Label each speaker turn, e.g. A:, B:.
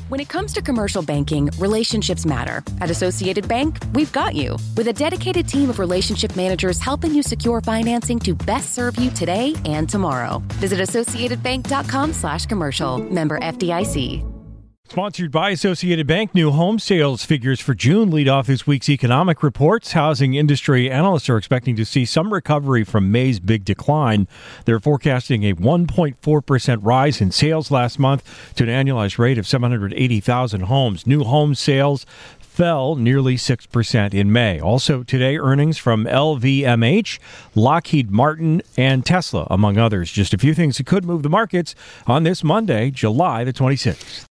A: When it comes to commercial banking, relationships matter. At Associated Bank, we've got you. With a dedicated team of relationship managers helping you secure financing to best serve you today and tomorrow. Visit AssociatedBank.com/commercial. Member FDIC.
B: Sponsored by Associated Bank. New home sales figures for June lead off this week's economic reports. Housing industry analysts are expecting to see some recovery from May's big decline. They're forecasting a 1.4% rise in sales last month to an annualized rate of 780,000 homes. New home sales fell nearly 6% in May. Also today, earnings from LVMH, Lockheed Martin, and Tesla, among others. Just a few things that could move the markets on this Monday, July the 26th.